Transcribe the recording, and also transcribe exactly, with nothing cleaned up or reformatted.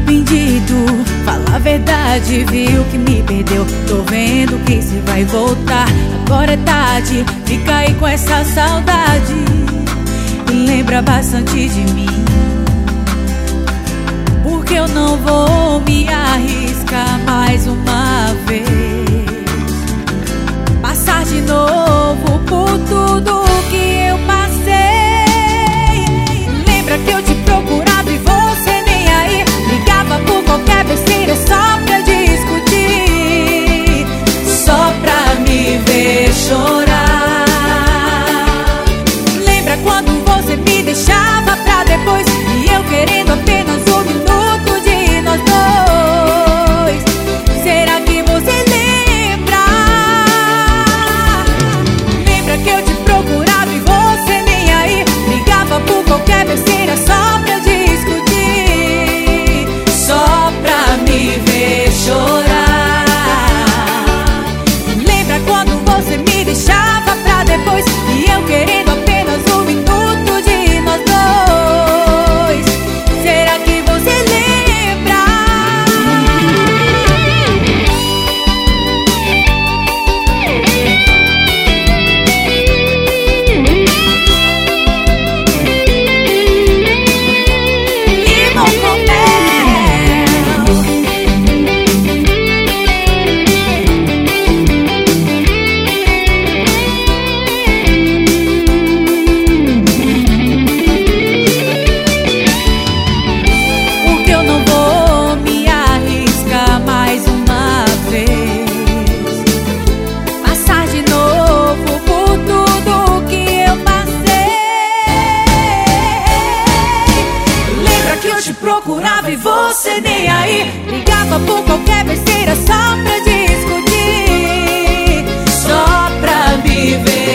arrependido. Fala a verdade, viu que me perdeu. Tô vendo que cê vai voltar. Agora é tarde, fica aí com essa saudade e lembra bastante de mim. Porque eu não vou me arriscar mais uma vez, passar de novo por tudo que eu passei. Lembra que eu te procurava e você nem aí, ligava por qualquer besteira só pra discutir, só pra me ver chorar. Lembra quando você me deixava pra depois e eu querendo apenas um minuto de nós dois? Será que você lembra? Lembra que eu te procurava e você nem aí, ligava por qualquer besteira só pra discutir, só pra me ver chorar. Lembra quando você me deixava pra depois e eu querendo apenas um minuto de nós dois? Será que você lembra? Limão com porque eu não vou me arriscar mais uma vez, passar de novo por tudo que eu passei. Lembra que eu te procurava e você nem aí, ligava por qualquer besteira só pra discutir, só pra me ver